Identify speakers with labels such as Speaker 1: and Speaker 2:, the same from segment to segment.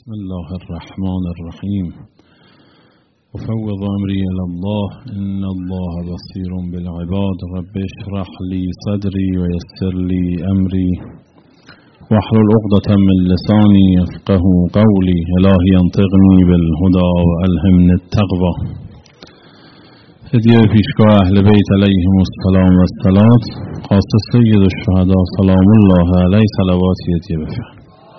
Speaker 1: بسم الله الرحمن الرحیم افوض امری الی الله ان الله بصیر بالعباد رب اشرح لی صدری و یسر لی امری واحلل عقدة من لسانی یفقهوا قولی الهی انطقنی بالهدی و الهمنی التقوی. هدیه پیشگاه اهل بیت علیهم السلام و الصلاة خاص سید الشهدا سلام الله علیه صلواتی هدیه بفرمایید.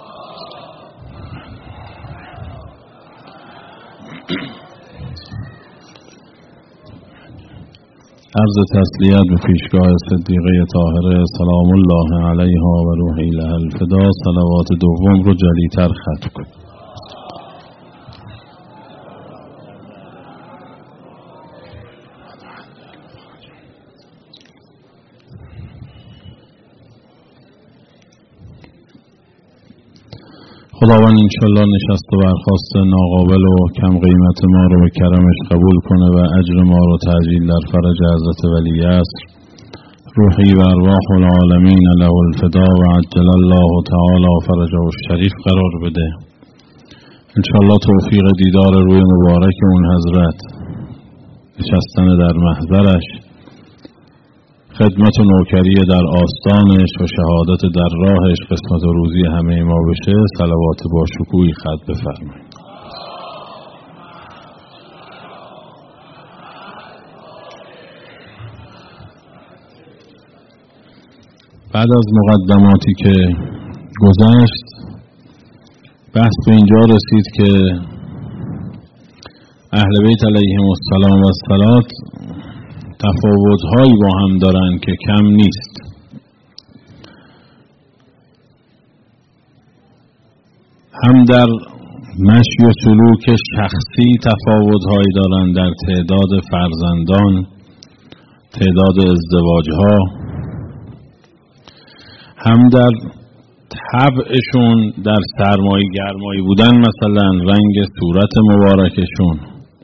Speaker 1: عرض تسلیت به پیشگاه صدیقه طاهره سلام الله علیها و روحی لها الفدا. صلوات دوم رو جلیتر ختم کن. خداوند انشالله نشست و برخاست ناقابل و کم قیمت ما رو به کرمش قبول کنه و اجر ما رو تعجیل در فرج حضرت ولی عصر روحی و ارواح العالمین له الفدا و عجل الله تعالی فرجه الشریف قرار بده. انشالله توفیق دیدار روی مبارک اون حضرت، نشستن در محضرش، خدمت و نوکری در آستانش و شهادت در راهش قسمت و روزی همه ما بشه. صلوات با شکوهی ختم بفرمایید. بعد از مقدماتی که گذشت بحث به اینجا رسید که اهل بیت علیهم السلام و الصلاة تفاوت‌هایی با هم دارن که کم نیست. هم در مشی و سلوک شخصی تفاوت‌هایی دارن، در تعداد فرزندان، تعداد ازدواج‌ها، هم در طبعشون، در سرمایی گرمایی بودن، مثلا رنگ صورت مبارکشون،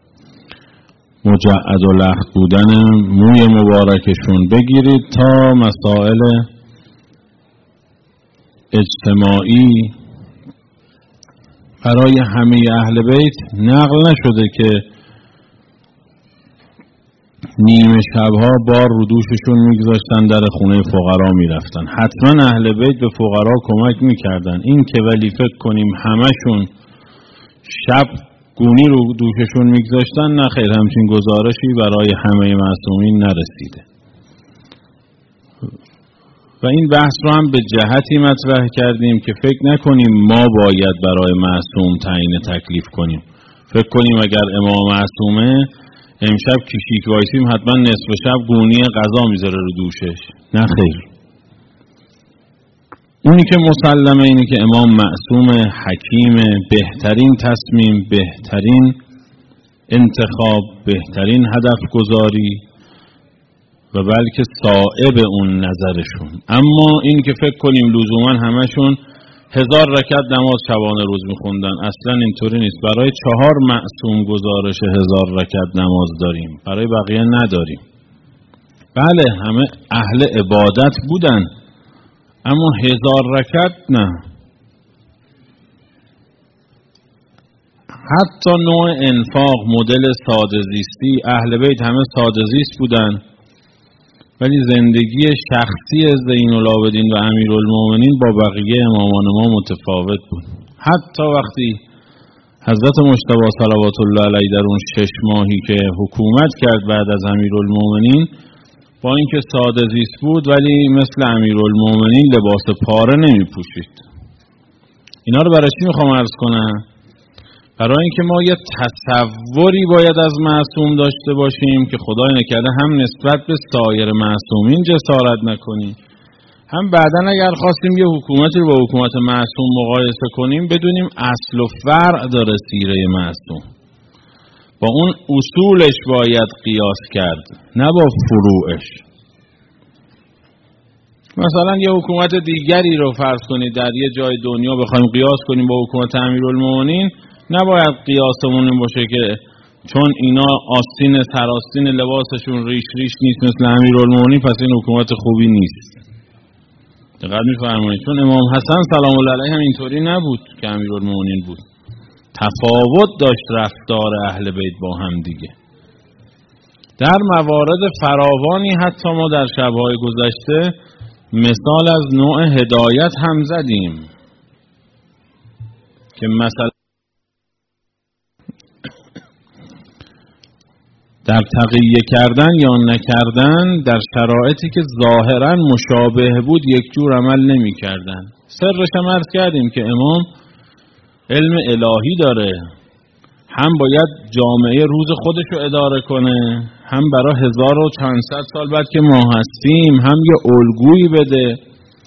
Speaker 1: مجعد و لخت بودن موی مبارکشون بگیرید تا مسائل اجتماعی برای همه اهل بیت نقل نشده که نیمه شبها بار رو دوششون میگذاشتن در خونه فقرا میرفتن. حتما اهل بیت به فقرا کمک میکردن. این که ولی فکر کنیم همشون شب گونی رو دوششون میگذاشتن، نه خیر، همچین گزارشی برای همه معصومین نرسیده. و این بحث رو هم به جهتی مطرح کردیم که فکر نکنیم ما باید برای معصوم تعیین تکلیف کنیم. فکر کنیم اگر امام معصومه امشب کشیک وایسیم حتما نصف شب گونی غذا میذاره رو دوشش. نه خیر. اونی که مسلمه اینه که امام معصوم، حکیم، بهترین تصمیم، بهترین انتخاب، بهترین هدف گذاری و بلکه صائب اون نظرشون. اما این که فکر کنیم لزوما همشون 1000 رکعت نماز شبانه روز میخوندن، اصلا اینطوری نیست. برای 4 معصوم گزارش 1000 رکعت نماز داریم، برای بقیه نداریم. بله همه اهل عبادت بودن، اما 1000 رکعت نه. حتی نوع انفاق، مدل ساده زیستی، اهل بیت همه ساده زیست بودن، ولی زندگی شخصی زین العابدین و امیرالمومنین با بقیه امامان ما متفاوت بود. حتی وقتی حضرت مجتبی صلوات الله علیه در اون 6 ماهی که حکومت کرد بعد از امیرالمومنین، با اینکه ساده زیست بود ولی مثل امیرالمومنین لباس پاره نمی پوشید. اینا رو برای چی میخوام عرض کنم؟ برای اینکه ما یه تصوری باید از معصوم داشته باشیم که خدای نکرده هم نسبت به سایر معصومین جسارت نکنیم، هم بعداً اگر خواستیم یه حکومتی رو با حکومت معصوم مقایسه کنیم بدونیم اصل و فرع داره سیره معصوم. با اون اصولش باید قیاس کرد، نه با فروعش. مثلا یه حکومت دیگری رو فرض کنید در یه جای دنیا بخوایم قیاس کنیم با حکومت امیرالمومنین، نباید قیاسمون این باشه که چون اینا آستین سراستین لباسشون ریش ریش نیست مثل امیرالمومنین پس این حکومت خوبی نیست. دقت می‌فرمایید؟ چون امام حسن سلام الله علیه هم اینطوری نبود که امیرالمومنین بود. تفاوت داشت رفتار اهل بیت با هم دیگه. در موارد فراوانی حتی ما در شب‌های گذشته مثال از نوع هدایت هم زدیم که مثلا در تقیه کردن یا نکردن در شرایطی که ظاهراً مشابه بود یک جور عمل نمی کردن. سرش هم عرض کردیم که امام علم الهی داره، هم باید جامعه روز خودش رو اداره کنه، هم برای 1400 سال بعد که ما هستیم هم یه الگویی بده،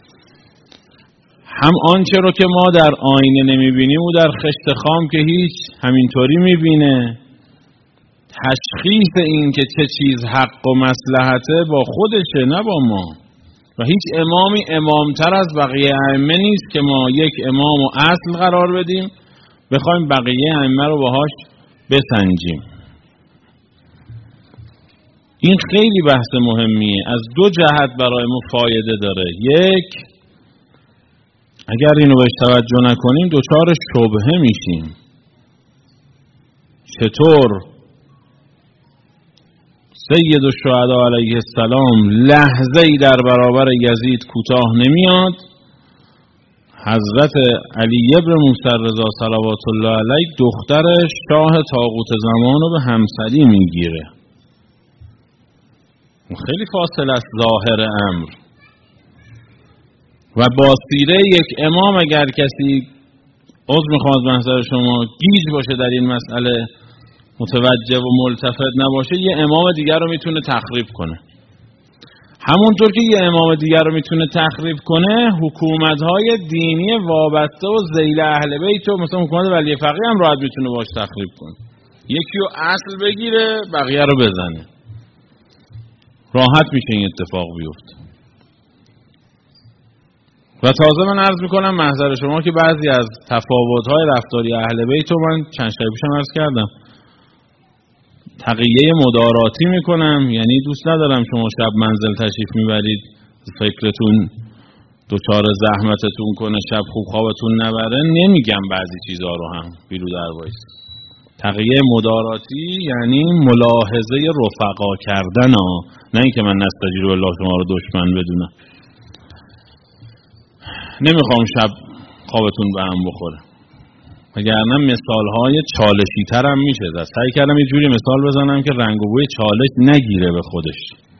Speaker 1: هم آنچه رو که ما در آینه نمیبینیم و در خشت خام که هیچ همینطوری میبینه. تشخیص این که چه چیز حق و مصلحته با خودشه نه با ما، و هیچ امامی امامتر از بقیه ائمه نیست که ما یک امام و اصل قرار بدیم بخوایم بقیه ائمه رو باهاش بسنجیم. این خیلی بحث مهمیه، از دو جهت برای ما فایده داره. یک، اگر اینو بهش توجه نکنیم دچار شبهه میشیم. چطور سید الشهدا علیه السلام لحظه‌ای در برابر یزید کوتاه نمیاد، حضرت علی ابن موسی رضا صلوات الله علیه دختر شاه طاغوت زمان رو به همسری میگیره؟ خیلی فاصله است ظاهر امر و با سیره یک امام. اگر کسی عذر میخواد محضر شما گیج باشه در این مسئله، متوجه و ملتفت نباشه، یه امام دیگر رو میتونه تخریب کنه. همونطور که یه امام دیگر رو میتونه تخریب کنه، حکومت‌های دینی وابسته و ذیل اهل بیت و مثلا حکومت ولی فقیه هم راحت میتونه باش تخریب کنه. یکی رو اصل بگیره بقیه رو بزنه، راحت میشه این اتفاق بیفته. و تازه من عرض میکنم محضر شما که بعضی از تفاوت‌های رفتاری اهل بیت رو من چند شب پیشم عرض کردم، تقیه مداراتی میکنم. یعنی دوست ندارم شما شب منزل تشریف میبرید فکرتون دوچار زحمتتون کنه، شب خوب خوابتون نبره. نمیگم بعضی چیزها رو هم بیرو در وایس. تقیه مداراتی یعنی ملاحظه رفقا کردن ها، نه اینکه من نستجیر بالله شما رو دشمن بدونم. نمیخوام شب خوابتون به هم بخوره، وگرنه مثالهای چالشی تر هم میشه. سعی کردم یه جوری مثال بزنم که رنگ و بوی چالش نگیره به خودش.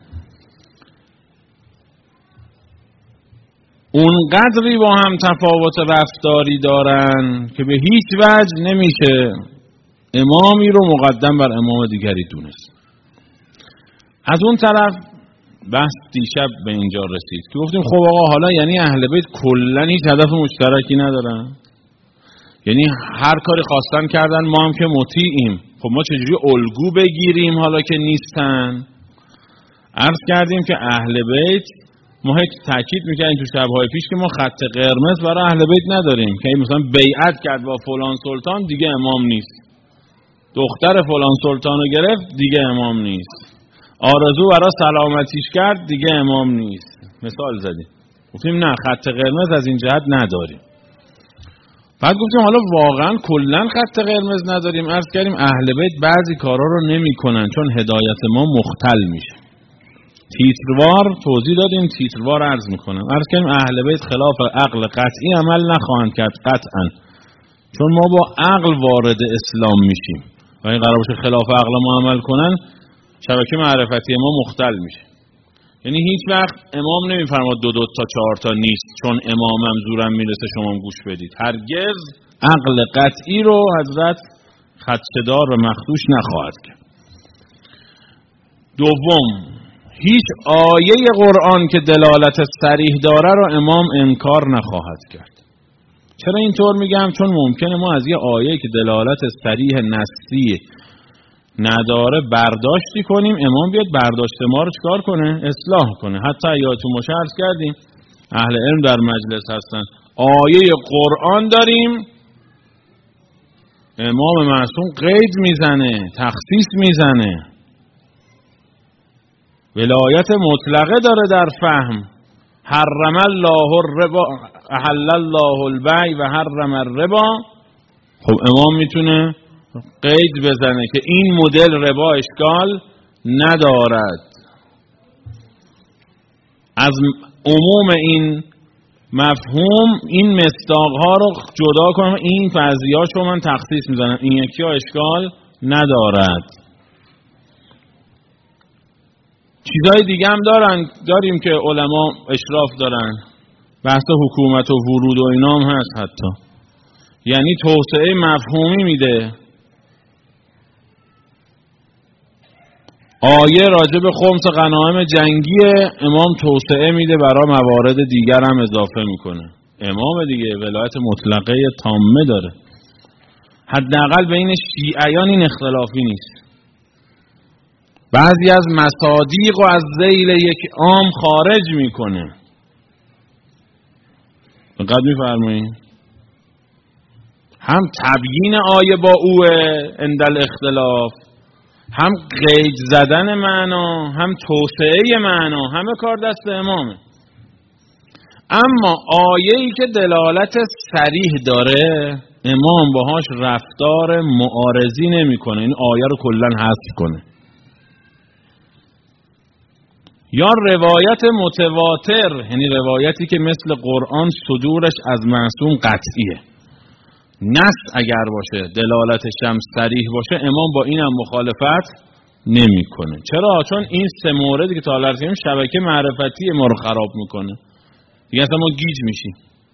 Speaker 1: اونقدری با هم تفاوت رفتاری دارن که به هیچ وجه نمیشه امامی رو مقدم بر امام دیگری دونست. از اون طرف بحث دیشب به اینجا رسید که گفتیم خب آقا حالا یعنی اهل بیت کلا هیچ هدف مشترکی ندارن؟ یعنی هر کاری خواستن کردن ما هم که مطیعیم. خب ما چجوری الگو بگیریم حالا که نیستن؟ عرض کردیم که اهل بیت ما تاکید میکنیم تو شب‌های پیش که ما خط قرمز برای اهل بیت نداریم که مثلا بیعت کرد با فلان سلطان دیگه امام نیست، دختر فلان سلطانو گرفت دیگه امام نیست، آرزو برای سلامتیش کرد دیگه امام نیست. مثال زدیم، گفتیم نه خط قرمز از این جهت نداریم. بعد گفتیم حالا واقعا کلا خط قرمز نداریم. عرض کردیم اهل بیت بعضی کارا رو نمی‌کنن چون هدایت ما مختل میشه. تیتروار توضیح دادیم، تیتروار عرض میکنم. عرض کردیم اهل بیت خلاف عقل قطعی عمل نخواهند کرد قطعا، چون ما با عقل وارد اسلام میشیم و این قرار باشه خلاف عقل ما عمل کنن شبکه معرفتی ما مختل میشه. یعنی هیچ وقت امام نمیفرماد دو تا چهار تا نیست چون امامم زورم میرسه شما گوش بدید. هرگز عقل قطعی رو حضرت خدشه‌دار و مخدوش نخواهد کرد. دوم، هیچ آیه قرآن که دلالت صریح داره رو امام انکار نخواهد کرد. چرا اینطور میگم؟ چون ممکنه ما از یه آیه که دلالت صریح نصی نداره برداشتی کنیم، امام بیاد برداشت ما رو چکار کنه؟ اصلاح کنه. حتی یادتون باشه عرض کردیم اهل علم در مجلس هستن، آیه قرآن داریم امام معصوم قید میزنه، تخصیص میزنه، ولایت مطلقه داره در فهم. حرم الله الربا، احل الله البیع و حرم الربا. خب امام میتونه قید بزنه که این مدل ربا اشکال ندارد. از عموم این مفهوم این مصداق‌ها رو جدا کنم، این فرضیه‌هاشو من تخصیص میزنم، این یکی ها اشکال ندارد. چیزهای دیگه هم داریم که علما اشراف دارن، بحث حکومت و ورود و اینا هم هست حتی، یعنی توسعه مفهومی میده. آیه راجع به خمس غنایم جنگیه، امام توسعه میده برای موارد دیگر هم اضافه میکنه. امام دیگه ولایت مطلقه تامه داره. حداقل بین شیعیان این اختلافی نیست. بعضی از مصادیق و از ذیل یک عام خارج میکنه. دقت میفرمایید؟ هم تبیین آیه با اوه عند الاختلاف، هم قید زدن معنا، هم توسعه معنا، همه کار دست امامه. اما آیه‌ای که دلالت صریح داره امام باهاش رفتار معارضی نمیکنه، این آیه رو کلا حذف کنه. یا روایت متواتر، یعنی روایتی که مثل قرآن صدورش از معصوم قطعیه، نص اگر باشه دلالتش هم صریح باشه، امام با این هم مخالفت نمیکنه. چرا؟ چون این سه موردی که تا حالا رسیدیم شبکه معرفتی ما رو خراب میکنه دیگه، اصلا ما گیج میشیم.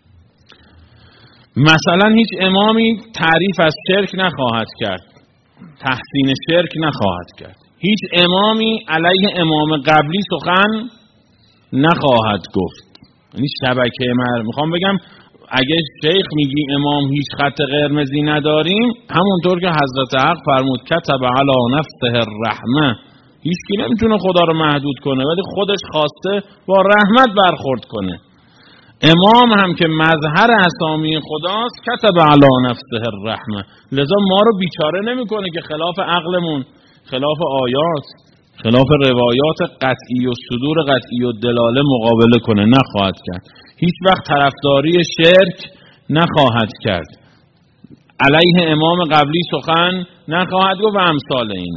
Speaker 1: مثلا هیچ امامی تعریف از شرک نخواهد کرد، تحسین شرک نخواهد کرد. هیچ امامی علیه امام قبلی سخن نخواهد گفت. یعنی شبکه میخوام بگم اگه شیخ میگی امام هیچ خط قرمزی نداریم، همونطور که حضرت حق فرمود کتب علی نفسه الرحمه، هیچ کی نمیتونه خدا رو محدود کنه ولی خودش خواسته با رحمت برخورد کنه. امام هم که مظهر اسامی خداست کتب علی نفسه الرحمه، لذا ما رو بیچاره نمیکنه که خلاف عقلمون، خلاف آیات، خلاف روایات قطعی و صدور قطعی و دلاله مقابله کنه، نخواهد کرد. هیچ وقت طرفداری شرک نخواهد کرد، علیه امام قبلی سخن نخواهد گفت و امثال اینا.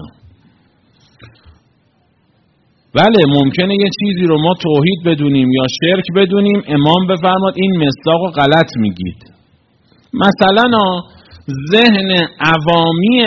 Speaker 1: بله ممکنه یه چیزی رو ما توحید بدونیم یا شرک بدونیم، امام بفرماد این مصداق غلط میگید. مثلا ذهن عوامی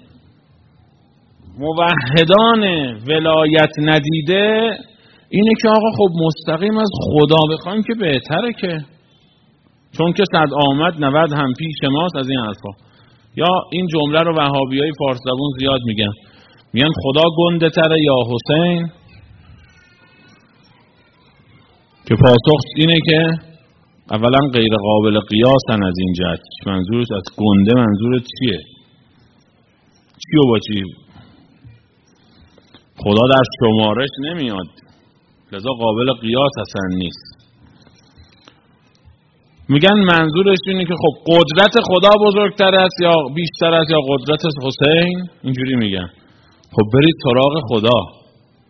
Speaker 1: موحدان ولایت ندیده اینه که آقا خب مستقیم از خدا بخوایم که بهتره، که چون که صد آمد 90 هم پیش ماست، از این حرفا. یا این جمله رو وهابیای فارس زبون زیاد میگن خدا گنده تره یا حسین، که پاسخ اینه که اولا غیر قابل قیاسن از این جهت. منظورش از گنده منظورت چیه؟ چی و با چی؟ خدا در شمارش نمیاد، لذا قابل قیاس اصلا نیست. میگن منظورش اینه که خب قدرت خدا بزرگتر است یا بیشتر است یا قدرت حسین، اینجوری میگن. خب برید سراغ خدا.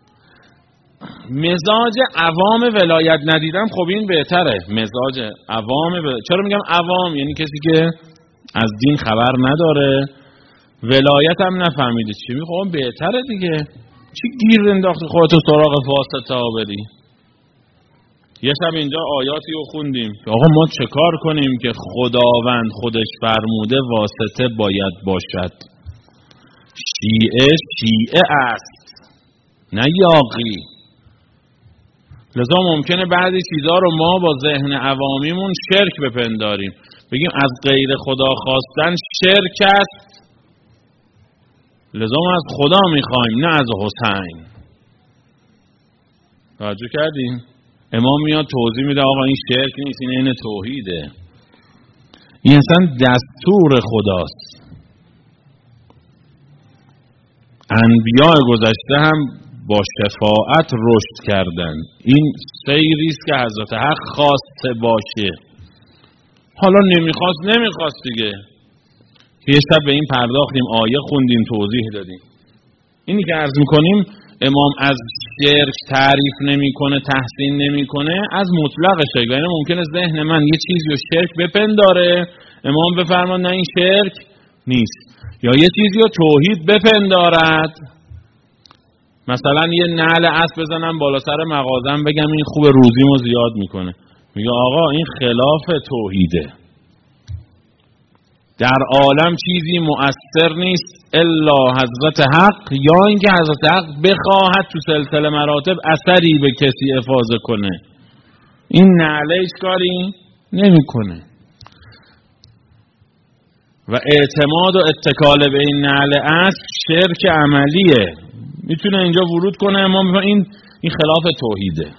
Speaker 1: مزاج عوام ولایت ندیدم، خب این بهتره. مزاج عوام چرا میگم عوام؟ یعنی کسی که از دین خبر نداره، ولایت هم نفهمیده چی میخوام، بهتره دیگه. چی گیر انداختی خودتو سراغ واسطه ها بری؟ یه شب اینجا آیاتی رو خوندیم که آقا ما چه کار کنیم که خداوند خودش فرموده واسطه باید باشد. شیعه است نه یاغی. لذا ممکنه بعضی چیزها رو ما با ذهن عوامیمون شرک بپنداریم، بگیم از غیر خدا خواستن شرک است، لذا ما از خدا میخوایم نه از حسین. توجه کردین؟ امام میاد توضیح میده آقا این شرک نیست، این عین توحیده، این اصلا دستور خداست. انبیاء گذشته هم با شفاعت رشد کردن، این سیریست که حضرت حق خواسته باشه. حالا نمیخواست دیگه. یه شب به این پرداختیم، آیه خوندیم، توضیح دادیم. اینی که عرض میکنیم امام از شرک تعریف نمیکنه، تحسین نمیکنه، از مطلق شرک. یعنی ممکنه ذهن من یه چیزی رو شرک بپنداره، امام بفرمان نه این شرک نیست. یا یه چیزی رو توحید بپندارد، مثلا یه نعل اسب بزنم بالا سر مغازم بگم این خوب روزیمو زیاد میکنه، میگه آقا این خلاف توحیده. در عالم چیزی مؤثر نیست الا حضرت حق، یا اینکه حضرت حق بخواهد تو سلسله مراتب اثری به کسی افاضه کنه. این نعله هیچ کاری نمیکنه و اعتماد و اتکال به این نعله اسب شرک عملیه، میتونه اینجا ورود کنه. امام این خلاف توحیده.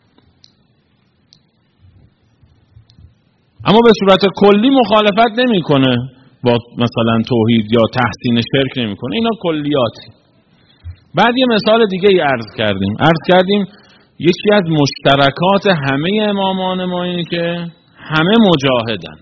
Speaker 1: اما به صورت کلی مخالفت نمیکنه با مثلا توحید یا تحسین شرک نمیکنه، اینا کلیاتی. بعد یه مثال دیگه ای عرض کردیم یکی از مشترکات همه امامان ما اینه که همه مجاهدن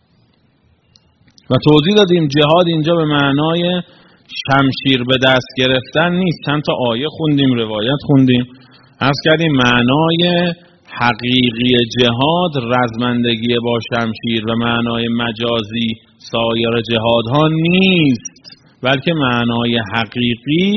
Speaker 1: و توضیح دادیم جهاد اینجا به معنای شمشیر به دست گرفتن نیست. چند تا آیه خوندیم، روایت خوندیم، عرض کردیم معنای حقیقی جهاد رزمندگی با شمشیر و معنای مجازی سایر جهادها نیست، بلکه معنای حقیقی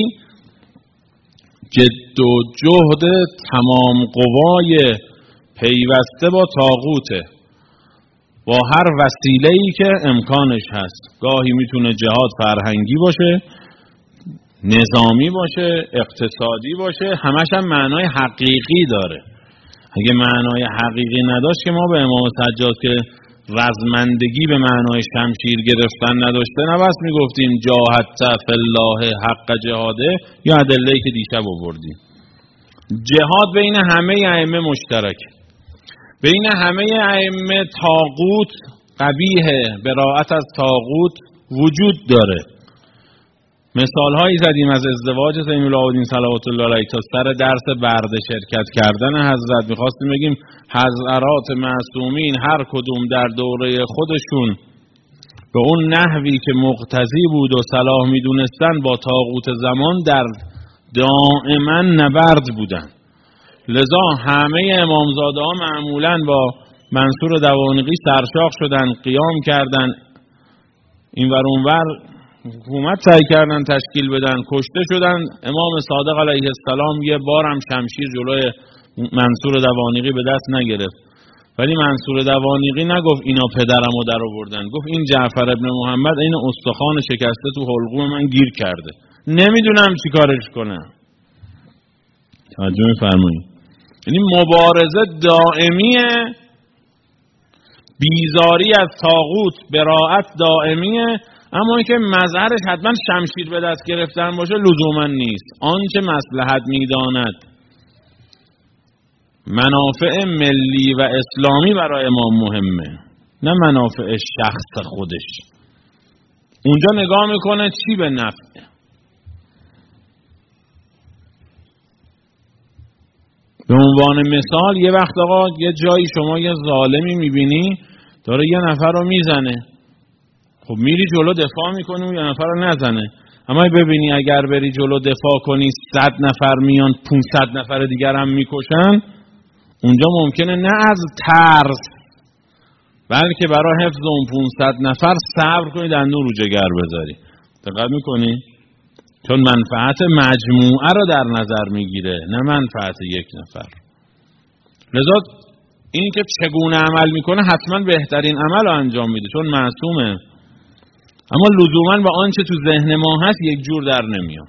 Speaker 1: جد و جهد تمام قوای پیوسته با طاغوته، با هر وسیله‌ای که امکانش هست. گاهی میتونه جهاد فرهنگی باشه، نظامی باشه، اقتصادی باشه، همش هم معنای حقیقی داره. اگه معنای حقیقی نداشت که ما به امام سجاد که رزمندگی به معنای شمشیر گرفتن نداشته نبست میگفتیم جاهدت فی الله حق جهاده، یا ادله‌ای که دیشب آوردیم. جهاد بین همه ائمه مشترک، بین همه ائمه طاغوت قبیحه، براءت از طاغوت وجود داره. مثال هایی زدیم از ازدواج زین العابدین صلوات الله علیه تا سر درس برده شرکت کردن حضرت. میخواستیم بگیم حضرات معصومین هر کدوم در دوره خودشون به اون نحوی که مقتضی بود و صلاح میدونستن با طاغوت زمان در دائما نبرد بودن. لذا همه امامزاده ها معمولا با منصور دوانقی سرشاخ شدن، قیام کردن، اینور اونور حکومت سعی کردن تشکیل بدن، کشته شدن. امام صادق علیه السلام یه بارم شمشیر جلوی منصور دوانقی به دست نگرفت، ولی منصور دوانقی نگفت اینا پدرمو در آوردن، گفت این جعفر ابن محمد این استخوان شکسته تو حلقوم من گیر کرده، نمیدونم چی کارش کنم. توجه می‌فرمایید؟ یعنی مبارزه دائمیه، بیزاری از طاغوت، براءت دائمیه، اما اینکه مظهرش حتما شمشیر به دست گرفتن باشه لزوما نیست. آنچه مصلحت میداند منافع ملی و اسلامی برای ما مهمه، نه منافع شخص خودش. اونجا نگاه میکنه چی به نفعه. به عنوان مثال یه وقت آقا یه جایی شما یه ظالمی میبینی داره یه نفر رو میزنه، خب میری جلو دفاع میکنی و یه نفر رو نزنه. اما ببینی اگر بری جلو دفاع کنی 100 نفر میان 500 نفر دیگر هم میکشن، اونجا ممکنه نه از ترس بلکه برای حفظ اون 500 نفر صبر کنی، دندون رو جگر بذاری. دقت میکنی؟ چون منفعت مجموعه رو در نظر میگیره نه منفعت یک نفر. لذا این که چگونه عمل میکنه حتما بهترین عمل رو انجام میده چون معصومه، اما لزوما با آنچه تو ذهن ما هست یک جور در نمیاد.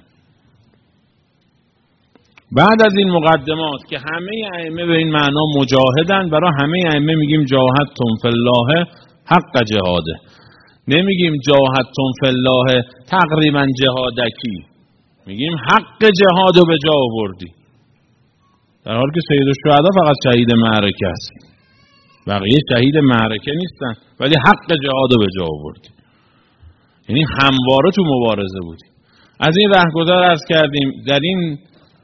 Speaker 1: بعد از این مقدمات که همه ائمه به این معنا مجاهدن، برای همه ائمه میگیم جاهدتم فی الله حق جهاده، نمیگیم جاهدتم فی الله تقریبا جهادکی، میگیم حق جهادو به جا آوردی، در حالی که سید الشهدا فقط شهید معرکه است، بقیه شهید معرکه نیستن ولی حق جهادو به جا آوردی، یعنی همواره تو مبارزه بودی. از این رهگذر عرض کردیم در این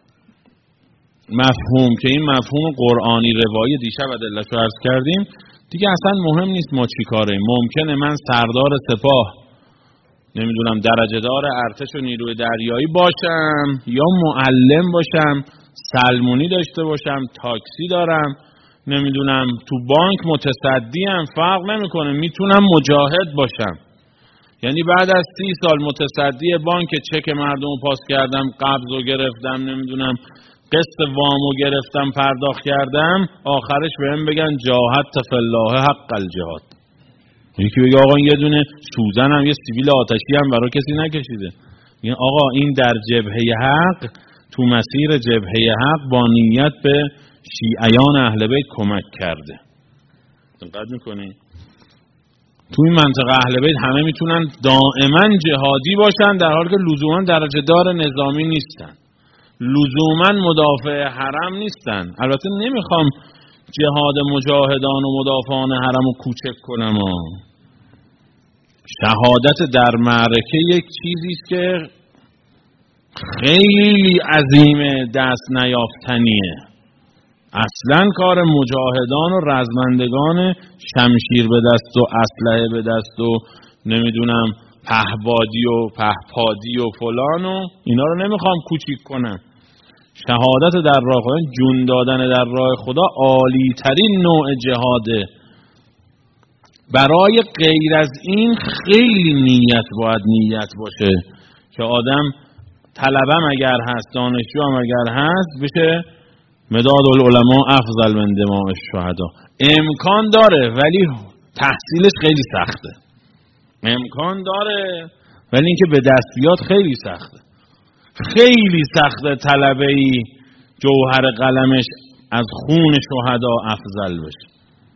Speaker 1: مفهوم که این مفهوم قرآنی روایی دیشب ادله‌شو عرض کردیم، دیگه اصلا مهم نیست ما چی کاریم. ممکنه من سردار سپاه، نمیدونم درجه دار ارتش و نیروی دریایی باشم یا معلم باشم، سلمونی داشته باشم، تاکسی دارم، نمیدونم تو بانک متصدی هم فرق نمیکنه، میتونم مجاهد باشم. یعنی بعد از 30 سال متصدی بانک چک مردم رو پاس کردم، قبض رو گرفتم، نمیدونم قسط وامو گرفتم، پرداخت کردم، آخرش بهم بگن جاهدت فی الله حق الجهاد. یکی بگه آقا یه دونه سوزن هم یه سیبیل آتشی هم برای کسی نکشیده. یعنی آقا این در جبهه حق، تو مسیر جبهه حق با نیت به شیعیان اهل بیت کمک کرده. دقت میکنی؟ تو این منطقه اهل بیت همه میتونن دائما جهادی باشن، در حالی که لزوما درجه دار نظامی نیستن، لزوما مدافع حرم نیستن. البته نمیخوام جهاد مجاهدان و مدافعان حرم رو کوچک کنم. شهادت در معرکه یک چیزی است که خیلی عظیم، دست نیافتنیه. اصلا کار مجاهدان و رزمندگان شمشیر به دست و اسلحه به دست و نمیدونم پهبادی و پهپادی و فلان و اینا رو نمیخوام کوچیک کنم. شهادت در راه خدا، جون دادن در راه خدا عالی ترین نوع جهاده. برای غیر از این خیلی نیت باید نیت باشه که آدم طلبم اگر هست، دانشجو هم اگر هست، بشه مداد العلماء افضل من دماء الشهدا. امکان داره ولی تحصیلش خیلی سخته. امکان داره ولی اینکه به دست بیاد خیلی سخته. خیلی سخته طلبه‌ای جوهر قلمش از خون شهدا افضل بشه.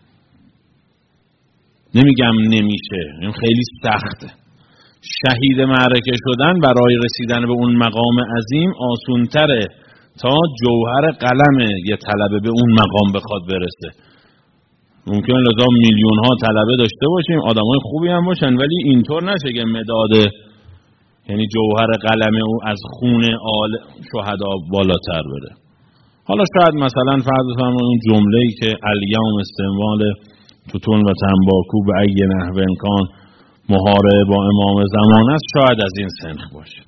Speaker 1: نمیگم نمیشه، خیلی سخته. شهید معرکه شدن برای رسیدن به اون مقام عظیم آسونتره تا جوهر قلم یه طلبه به اون مقام بخواد برسه. ممکن لذا میلیون ها طلبه داشته باشیم، آدمای خوبی هم باشن، ولی اینطور نشه که مداد یعنی جوهر قلم او از خون آل شهدا بالاتر بره. حالا شاید مثلا فرض کنم اون جمله‌ای که الیوم استعمال توتون و تنباکو به ای نحو امکان محاربه با امام زمان است، شاید از این سنخ باشه.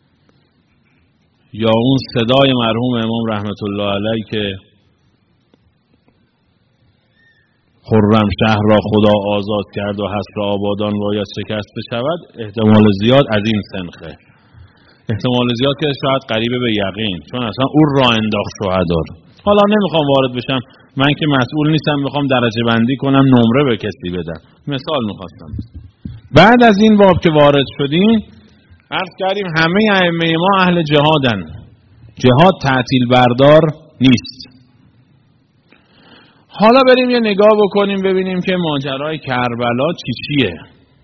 Speaker 1: یا اون صدای مرحوم امام رحمت الله علیه که خرم شهر را خدا آزاد کرد و حصر آبادان باید شکسته شود، احتمال زیاد از این سنخه. احتمال زیاد که شاید قریبه به یقین، چون اصلا اون را انداخت شهدا رو. حالا نمیخوام وارد بشم، من که مسئول نیستم بخوام درجه بندی کنم، نمره به کسی بدم. مثال میخواستم. بعد از این باب که وارد شدیم، عرض کردیم همه ائمه ما اهل جهادن. جهاد تعطیل بردار نیست. حالا بریم یه نگاه بکنیم ببینیم که ماجرای کربلا چیه.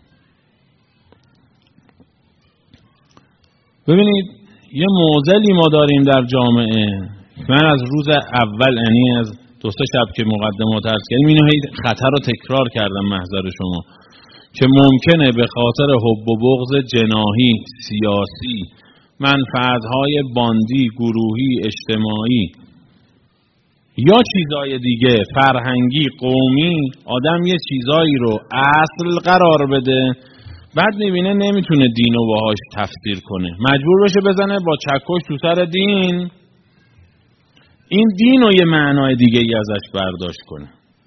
Speaker 1: ببینید یه معضلی ما داریم در جامعه. من از روز اول، یعنی از 2 شب که مقدمات عرض کردیم، اینو هی خطر رو تکرار کردم محضر شما، که ممکنه به خاطر حب و بغض جناحی، سیاسی، منفعت‌های باندی، گروهی، اجتماعی یا چیزای دیگه، فرهنگی، قومی، آدم یه چیزایی رو اصل قرار بده، بعد میبینه نمیتونه دینو باهاش تفسیر کنه، مجبور بشه بزنه با چکش تو سر دین، این دین رو یه معنای دیگه ای ازش برداشت کنه.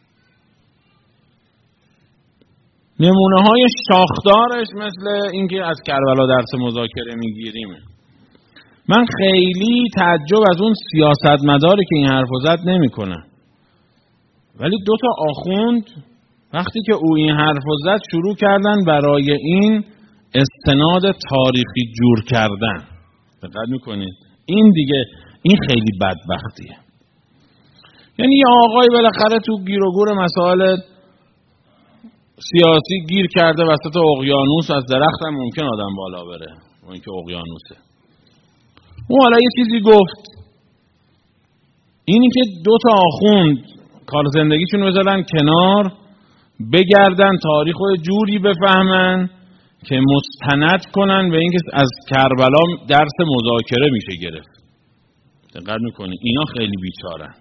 Speaker 1: نمونه های شاخدارش مثل اینکه از کربلا درس مذاکره میگیریم. من خیلی تعجب از اون سیاستمداری که این حرفو زد نمیکنه، ولی 2 آخوند وقتی که او این حرفو زد شروع کردن برای این استناد تاریخی جور کردن. دقت میکنید؟ این دیگه این خیلی بدبختیه. یعنی یه آقای بالاخره تو گیر و گور مسائل سیاسی گیر کرده وسط اقیانوس، از درخت هم ممکن آدم بالا بره، اون که اقیانوسه. اون حالا یه چیزی گفت، اینی که 2 آخوند کار زندگیشون بذارن کنار، بگردن تاریخ رو جوری بفهمن که مستند کنن به اینکه از کربلا درس مذاکره میشه گرفت. دقت میکنی؟ اینا خیلی بیچارن.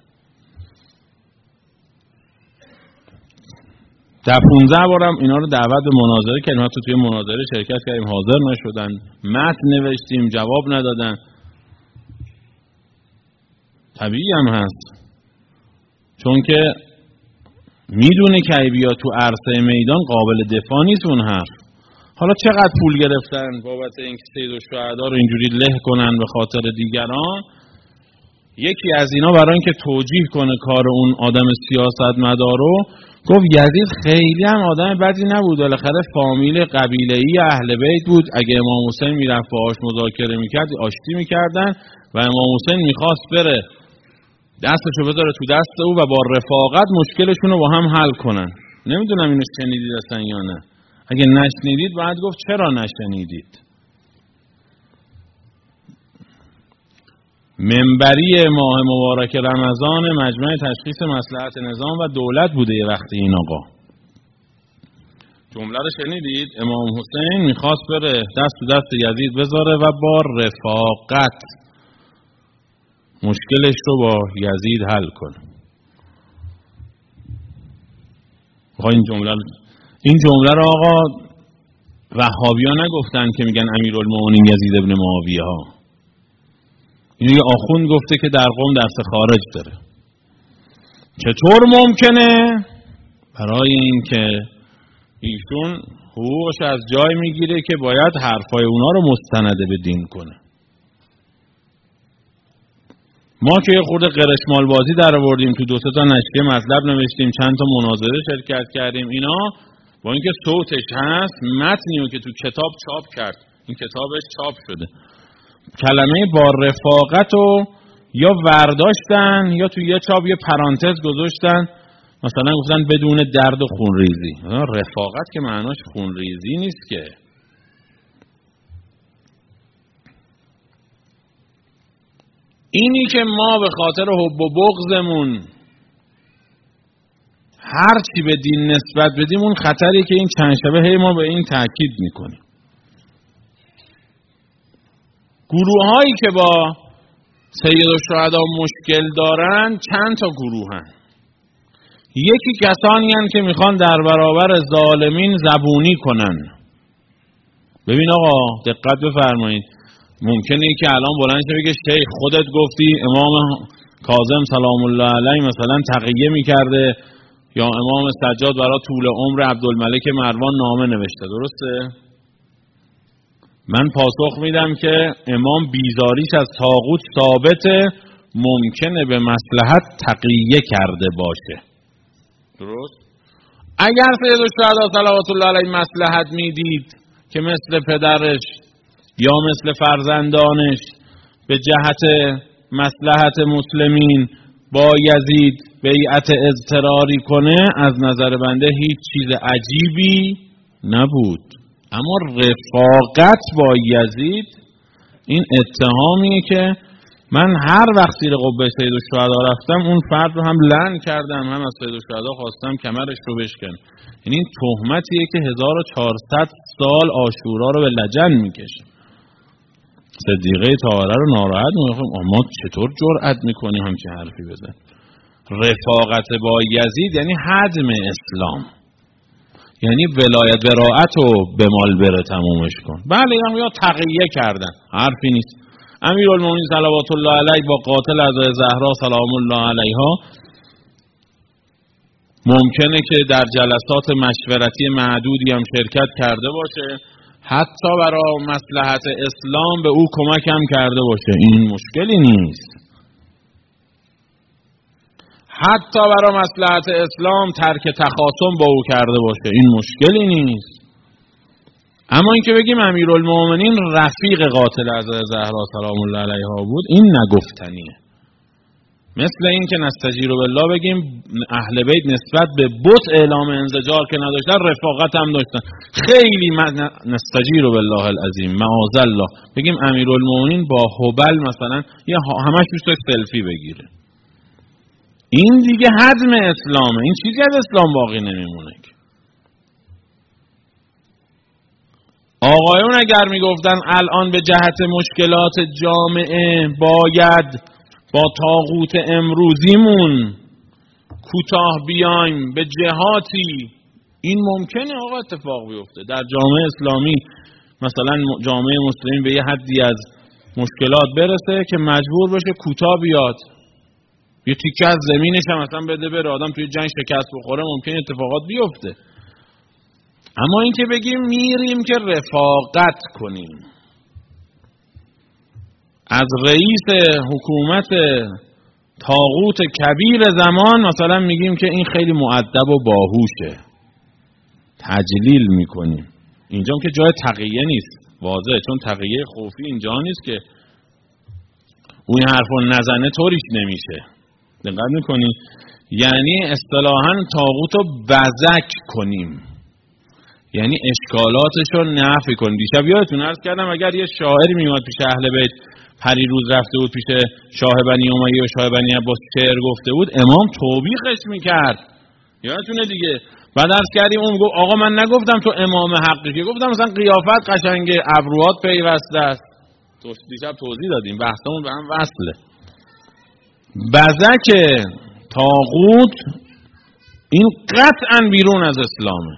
Speaker 1: در 15 بارم اینا رو دعوت به مناظره کردیم، حتی توی مناظره شرکت کردیم، حاضر نشدن، متن نوشتیم جواب ندادن. طبیعی هم هست، چون که میدونه که ای بیا تو عرصه میدان قابل دفاع نیست اون حرف. حالا چقدر پول گرفتن بابت اینکه سید الشهدا رو اینجوری له کنن به خاطر دیگران. یکی از اینا برای اینکه توجیه کنه کار اون آدم سیاستمدارو گفت یزید خیلی هم آدم بدی نبود، بالاخره فامیل قبیله‌ای اهل بیت بود، اگه امام حسین میرفت باهاش مذاکره میکرد آشتی میکردن و امام حسین میخواست بره دستشو بذاره تو دست او و با رفاقت مشکلشون رو با هم حل کنن. نمیدونم اینو شنیدید اصلا یا نه. اگه نشنیدید باید گفت چرا نشنیدید. منبری ماه مبارک رمضان مجمع تشخیص مصلحت نظام و دولت بوده یه وقتی این آقا. جمله رو شنیدید؟ امام حسین میخواست بره دست تو دست یزید بذاره و با رفاقت مشکلش رو با یزید حل کنه. این جمله رو آقا وهابی‌ها نگفتن که میگن امیرالمومنین یزید ابن معاویه ها. اینو یه آخوند گفته که در قم درس خارج داره. چطور ممکنه؟ برای این که ایشون حقوقش از جای میگیره که باید حرفای اونا رو مستنده به دین کنه. ما که یه خورده قرشمال بازی در آوردیم، تو 2-3 تا نشریه مطلب نوشتیم، چند تا مناظره شرکت کردیم، اینا با اینکه صوتش هست متنیو که تو کتاب چاپ کرد، این کتابش چاپ شده، کلمه با رفاقت رو یا ورداشتن یا تو یه چاپ یه پرانتز گذاشتن، مثلا گفتن بدون درد و خونریزی. رفاقت که معناش خونریزی نیست که. اینی که ما به خاطر حب و بغضمون هر چی به دین نسبت بدیم، اون خطری که این چند شبه هی ما به این تاکید میکنیم. گروهایی که با سید الشهدا مشکل دارن چند تا گروهن. یکی کسانی هستند که میخوان در برابر ظالمین زبونی کنن. ببین آقا دقت بفرمایید، ممکنه که الان بلند شه بگه شیخ خودت گفتی امام کاظم سلام الله علیه مثلا تقیه میکرده، یا امام سجاد برای طول عمر عبدالملک مروان نامه نوشته، درسته؟ من پاسخ میدم که امام بیزاریش از طاغوت ثابته، ممکنه به مصلحت تقیه کرده باشه، درست؟ اگر سید الشهدا صلوات الله علیه مصلحت میدید که مثل پدرش یا مثل فرزندانش به جهت مصلحت مسلمین با یزید بیعت اضطراری کنه، از نظر بنده هیچ چیز عجیبی نبود. اما رفاقت با یزید این اتهامیه که من هر وقت زیر قبه سید الشهدا رفتم اون فرد رو هم لعن کردم، هم از سید الشهدا خواستم کمرش رو بشکن. یعنی این تهمتیه که 1400 سال عاشورا رو به لجن میکشه. صدیقه طاهره رو ناراحت میکنم، اما چطور جرأت میکنی همچین حرفی بزن؟ رفاقت با یزید یعنی هدم اسلام، یعنی ولایت براءت رو به مال بره تمومش کن. بله هم یا تقیه کردن، حرفی نیست. امیرالمومنین صلوات الله علیه با قاتل عزای زهرا سلام الله علیها ممکنه که در جلسات مشورتی معدودی هم شرکت کرده باشه، حتی برای مصلحت اسلام به او کمک هم کرده باشه، این مشکلی نیست. حتی برای مصلحت اسلام ترک تخاصم با او کرده باشه، این مشکلی نیست. اما اینکه بگیم امیرالمومنین رفیق قاتل عزای زهرا سلام الله علیها بود، این نگفتنیه. مثل این که نستجیر بالله بگیم اهل بیت نسبت به بت اعلام انزجار که نداشتن، رفاقت هم داشتن. خیلی نستجیر بالله العظیم معاذ الله بگیم امیرالمومنین با هبل مثلا یا همش دوست سلفی بگیره، این دیگه هدم اسلامه، این چیزی از اسلام باقی نمیمونه. آقایون اگر میگفتن الان به جهت مشکلات جامعه باید با طاغوت امروزیمون کوتاه بیایم به جهاتی، این ممکنه آقا اتفاق بیفته در جامعه اسلامی. مثلا جامعه مسلمین به یه حدی از مشکلات برسه که مجبور بشه کوتاه بیاد. یه تیکه از زمینش هم مثلا بده بره، آدم توی جنگ شکست بخوره ممکنه اتفاقات بیفته. اما این که بگیم میریم که رفاقت کنیم، از رئیس حکومت طاغوت کبیر زمان مثلا میگیم که این خیلی مؤدب و باهوشه، تجلیل میکنیم. اینجا که جای تقیه نیست، واضحه، چون تقیه خوفی اینجا نیست که اون حرفو نزنه طوریش نمیشه. دقت میکنی؟ یعنی اصطلاحاً طاغوتو بزک کنیم، یعنی اشکالاتش رو نفی کنیم. دیشب یادتون عرض کردم اگر یه شاعری میومد پیش اهل بیت، پریروز رفته بود پیش شاه بنی امیه و شاه بنی عباس شعر گفته بود، امام توبیخش میکرد، یادتونه دیگه. بعد عرض کردیم اون گفت آقا من نگفتم تو امام حقی، گفتم مثلا قیافت قشنگه، ابروات پیوسته است. دیشب توضیح دادیم، بحثمون به هم وصله. بزک طاغوت این قطعا بیرون از اسلامه.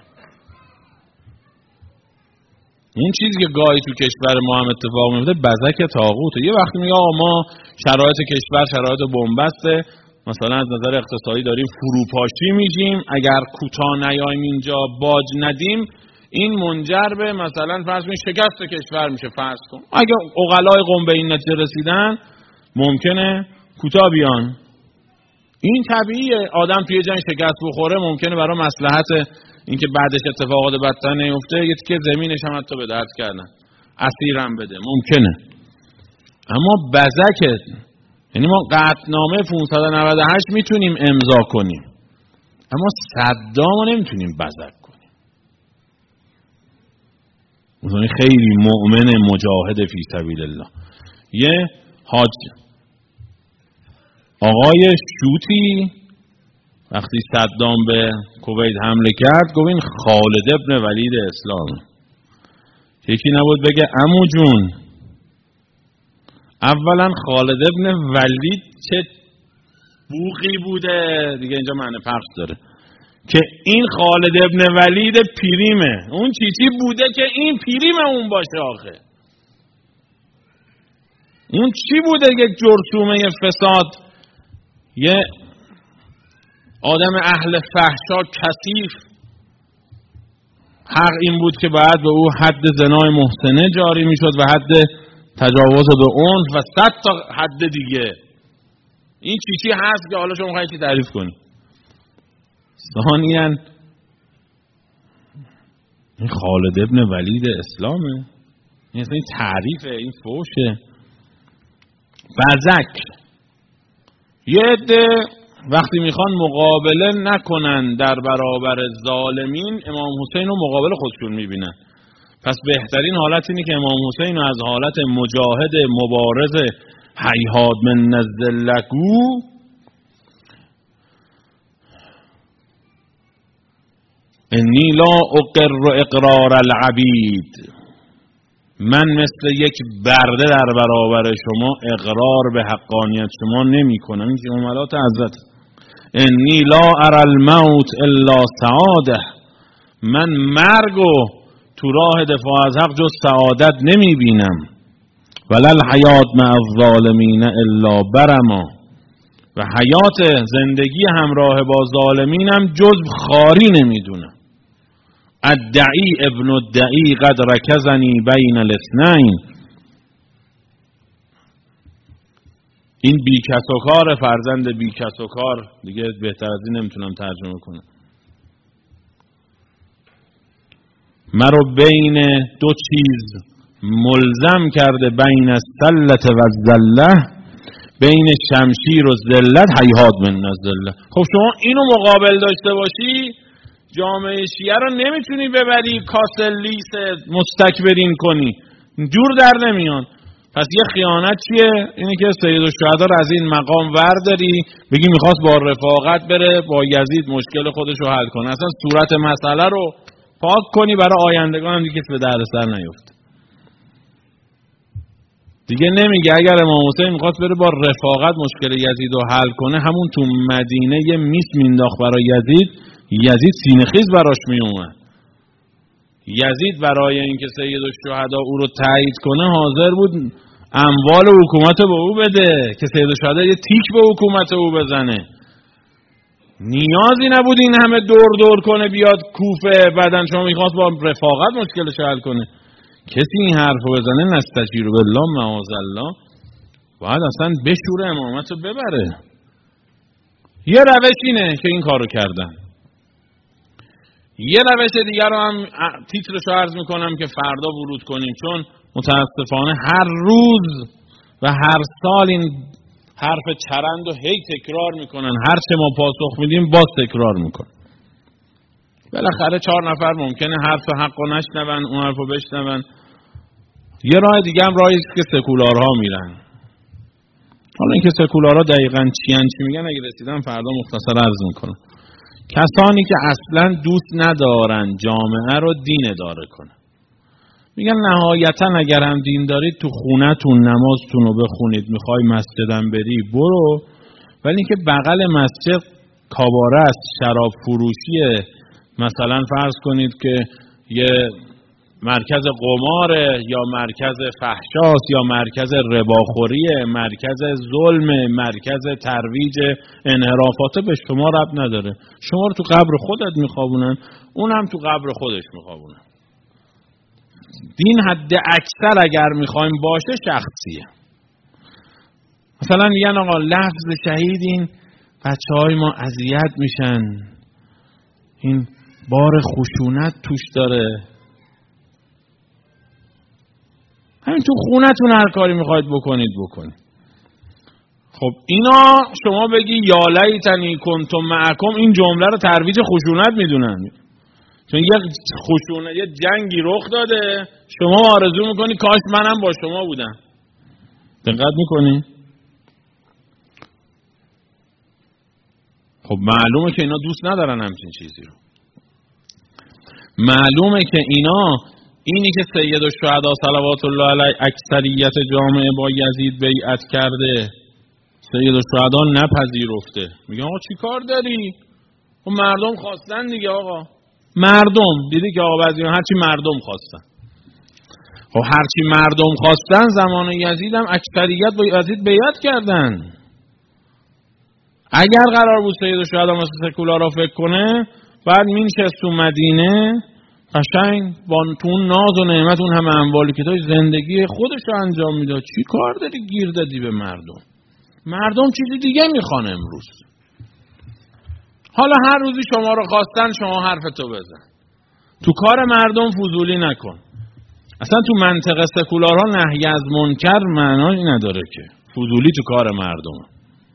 Speaker 1: این چیزی که گاهی تو کشور ما هم اتفاق میفته بزک طاغوته. یه وقتی میگه آقا ما شرایط کشور شرایط بنبسته، مثلا از نظر اقتصادی داریم فروپاشی میشیم، اگر کوتاه نیایم اینجا باج ندیم این منجر به مثلا فرض کنید شکست کشور میشه. فرض کن اگر عقلای قم به این نتیجه رسیدن ممکنه کوتاه بیان. این طبیعیه، آدم توی جنگ شکست بخوره ممکنه برای مصلحت اینکه بعدش اتفاقات بدتر نیفته یه تیکه زمینش هم حتی به درد کردن اسیرم بده، ممکنه. اما بزک، یعنی ما قطعنامه 598 میتونیم امضا کنیم اما صدامو نمیتونیم بزک کنیم. اون خیلی مؤمن مجاهد فی سبیل الله. یه حاج آقای شوتی وقتی صدام به کویت حمله کرد گفت این خالد ابن ولید اسلام. یکی نبود بگه عمو جون، اولا خالد ابن ولید چه بوقی بوده دیگه، اینجا معنی پخش داره که این خالد ابن ولید پیریمه، اون چیزی بوده که این پیریم اون باشه. آخه اون چی بوده؟ یک جرثومه فساد، یه آدم اهل فحشا کثیف. حق این بود که بعد به او حد زنای محسنه جاری میشد و حد تجاوز به عنف و 100 تا حد دیگه. این چی هست که حالا شما میخواید چی تعریف کنی؟ ثانیاً این خالد ابن ولید اسلامه، این تعریفه، این فوشه. بزک یه عده وقتی میخوان مقابله نکنن در برابر ظالمین امام حسین رو مقابل خودشون میبینن. پس بهترین حالت اینه که امام حسین رو از حالت مجاهد مبارز هیهات من الذلگو انی لا اقر اقرار العبید، من مثل یک برده در برابر شما اقرار به حقانیت شما نمی کنم. این جملات حضرت انی لا اری الموت الا سعاده، من مرگو تو راه دفاع از حق جز سعادت نمی بینم. ولا الحیات مع الظالمین الا برما، و حیات زندگی همراه با ظالمینم جز خاری نمی دونم. الدعی ابن الدعی قد رکزنی بین الاثنین، این بی کس و کار، فرزند بی کس و کار، دیگه بهتر از این نمیتونم ترجمه کنم. مرا بین دو چیز ملزم کرده، بین السلة و الذلة، بین شمشیر و ذلت هیهات من الذلة. خب شما اینو مقابل داشته باشی جامعه شیعه رو نمیتونی ببری کاسل لیس مستکبرین کنی، جور در نمیان. پس یه خیانت چیه؟ اینه که سید الشهدا رو از این مقام ورداری بگی میخواست با رفاقت بره با یزید مشکل خودش رو حل کنه، اصلا صورت مسئله رو پاک کنی برای آیندگان هم دیگه به دردسر نیفت. دیگه نمیگه اگر امام حسین میخواست بره با رفاقت مشکل یزید رو حل کنه همون تو مدینه یه میس مینداخت برای یزید، یزید سینه‌خیز براش میومد. یزید برای اینکه سید الشهدا او رو تایید کنه حاضر بود اموال حکومت به او بده که سید الشهدا یه تیک به حکومت او بزنه. نیازی نبود این همه دور کنه بیاد کوفه، بعدن شما میخواست با رفاقت مشکلش حل کنه. کسی این حرفو بزنه نستجیر بالله معاذالله باید اصلا بشوره امامت رو ببره. یه روش اینه که این کارو کردن. یه روش دیگر رو هم تیترش رو عرض میکنم که فردا ورود کنیم، چون متاسفانه هر روز و هر سال این حرف چرند و هی تکرار میکنن، هر چه ما پاسخ میدیم باز تکرار میکنن. بالاخره 4 نفر ممکنه حرف حق و نشنون، اون حرف رو بشنون. یه راه دیگه هم راهی است که سکولارها میرن. حالا اینکه سکولارها دقیقاً چی میگن اگه رسیدم فردا مختصر عرض میکنم. کسانی که اصلاً دوست ندارن جامعه رو دین اداره کنه، میگن نهایتاً اگر هم دین دارید تو خونه‌تون نمازتون رو بخونید، میخوای مسجدم بری برو، ولی اینکه بغل مسجد کاباره است، شراب فروشیه، مثلا فرض کنید که یه مرکز قماره یا مرکز فحشاست یا مرکز رباخوریه، مرکز ظلم، مرکز ترویج انحرافات، به شما ربط نداره. شما رو تو قبر خودت میخوابونن، اونم تو قبر خودش میخوابونن. دین حد اکثر اگر میخوایم باشه شخصیه. مثلا میگن آقا لفظ شهید این بچه‌های ما اذیت میشن، این بار خشونت توش داره. همین تو خونتون هر کاری میخواید بکنید. خب اینا شما بگی یا لیتنی کنتم معکم، این جمله رو ترویج خشونت میدونن، چون یه جنگی رخ داده، شما آرزو میکنی کاش منم با شما بودم. دقت میکنی؟ خب معلومه که اینا دوست ندارن همچین چیزی رو. معلومه که اینا اینی که سید الشهدا صلوات الله علیه اکثریت جامعه با یزید بیعت کرده، سید الشهدا نپذیرفته. میگن آقا چی کار داری؟ خب مردم خواستن دیگه آقا. مردم دیدی که آقا بعضی هرچی مردم خواستن. خب هرچی مردم خواستن زمان یزید هم اکثریت با یزید بیعت کردن. اگر قرار بود سید الشهدا مثل سکولارا فکر کنه، بعد مینشست تو مدینه قشنگ با اون ناز و نعمت اون همه اموالی که داشت زندگی خودش رو انجام میداد. چی کار داری گیر دادی به مردم؟ مردم چیزی دیگه میخوان امروز. حالا هر روزی شما رو خواستن شما حرفتو بزن، تو کار مردم فضولی نکن. اصلا تو منطقه سکولارها نهی از منکر معنایی نداره که فضولی تو کار مردم.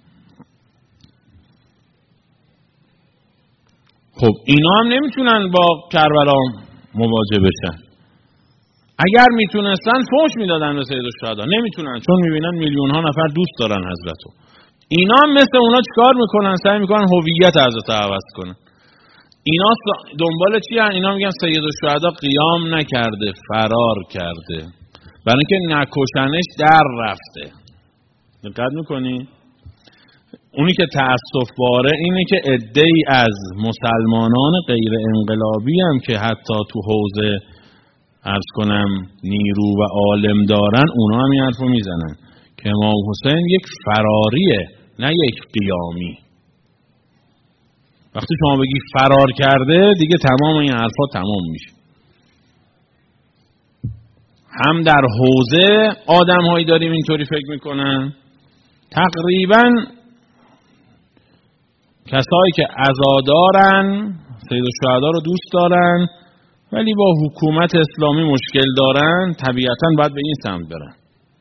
Speaker 1: خب اینا هم نمیتونن با کربلا مواجه بشن. اگر میتونستن فوش میدادن به سید الشهدا، نمیتونن چون میبینن میلیون ها نفر دوست دارن حضرتو. اینا هم مثل اونا چیکار میکنن؟ سعی میکنن هویت حضرت عوض کنن. اینا دنبال چی هن؟ اینا میگن سید الشهدا قیام نکرده، فرار کرده، برای اینکه نکشنش در رفته. دقت میکنی؟ اونی که تأسف باره اینه که عده‌ای از مسلمانان غیر انقلابی هم که حتی تو حوزه عرض کنم نیرو و عالم دارن، اونا هم این حرفو میزنن که امام حسین یک فراریه نه یک قیامی. وقتی شما بگی فرار کرده دیگه تمام این حرفا تمام میشه. هم در حوزه آدم هایی داریم اینطوری فکر میکنن، تقریبا کسایی که عزادارن سید الشهدا رو دوست دارن ولی با حکومت اسلامی مشکل دارن، طبیعتاً باید به این سمت برن.